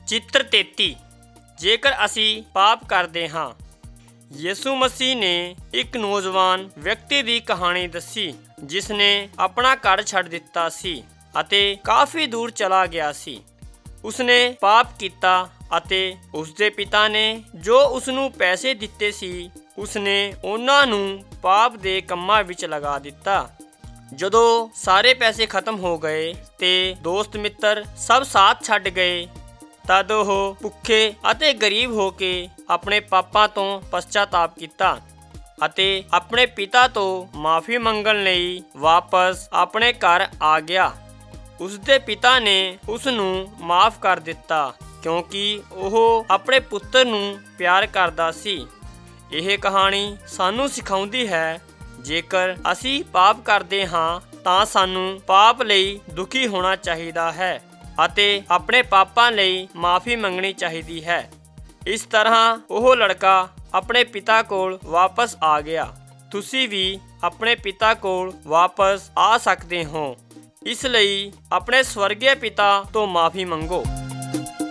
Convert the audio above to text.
ਚਿੱਤਰ 33। ਜੇਕਰ ਅਸੀਂ ਪਾਪ ਕਰਦੇ ਹਾਂ। ਯਿਸੂ ਮਸੀਹ ਨੇ ਇੱਕ ਨੌਜਵਾਨ ਵਿਅਕਤੀ ਦੀ ਕਹਾਣੀ ਦੱਸੀ ਜਿਸ ਨੇ ਆਪਣਾ ਘਰ ਛੱਡ ਦਿੱਤਾ ਸੀ ਅਤੇ ਕਾਫੀ ਦੂਰ ਚਲਾ ਗਿਆ ਸੀ। ਉਸਨੇ ਪਾਪ ਕੀਤਾ ਅਤੇ ਉਸਦੇ ਪਿਤਾ ਨੇ ਜੋ ਉਸਨੂੰ ਪੈਸੇ ਦਿੱਤੇ ਸੀ ਉਸਨੇ ਉਹਨਾਂ ਨੂੰ ਪਾਪ ਦੇ ਕੰਮਾਂ ਵਿੱਚ ਲਗਾ ਦਿੱਤਾ। ਜਦੋਂ ਸਾਰੇ ਪੈਸੇ ਖਤਮ ਹੋ ਗਏ ਤੇ ਦੋਸਤ ਮਿੱਤਰ ਸਭ ਸਾਥ ਛੱਡ ਗਏ ਤਦ ਉਹ ਭੁੱਖੇ ਅਤੇ ਗਰੀਬ ਹੋ ਕੇ ਆਪਣੇ ਪਾਪਾਂ ਤੋਂ ਪਛਤਾਤਾਪ ਕੀਤਾ ਅਤੇ ਆਪਣੇ ਪਿਤਾ ਤੋਂ ਮਾਫੀ ਮੰਗਣ ਲਈ ਵਾਪਸ ਆਪਣੇ ਘਰ ਆ ਗਿਆ। ਉਸਦੇ ਪਿਤਾ ਨੇ ਉਸ ਨੂੰ ਮਾਫ ਕਰ ਦਿੱਤਾ ਕਿਉਂਕਿ ਉਹ ਆਪਣੇ ਪੁੱਤਰ ਨੂੰ ਪਿਆਰ ਕਰਦਾ ਸੀ। ਇਹ ਕਹਾਣੀ ਸਾਨੂੰ ਸਿਖਾਉਂਦੀ ਹੈ ਜੇਕਰ ਅਸੀਂ ਪਾਪ ਕਰਦੇ ਹਾਂ ਤਾਂ ਸਾਨੂੰ ਪਾਪ ਲਈ ਦੁਖੀ ਹੋਣਾ ਚਾਹੀਦਾ ਹੈ ਅਤੇ ਆਪਣੇ ਪਾਪਾਂ ਲਈ ਮਾਫੀ ਮੰਗਣੀ ਚਾਹੀਦੀ ਹੈ। ਇਸ ਤਰ੍ਹਾਂ ਉਹ ਲੜਕਾ ਆਪਣੇ ਪਿਤਾ ਕੋਲ ਵਾਪਸ ਆ ਗਿਆ। ਤੁਸੀਂ ਵੀ ਆਪਣੇ ਪਿਤਾ ਕੋਲ ਵਾਪਸ ਆ ਸਕਦੇ ਹੋ। ਇਸ ਲਈ ਆਪਣੇ ਸਵਰਗੀ ਪਿਤਾ ਤੋਂ ਮਾਫੀ ਮੰਗੋ।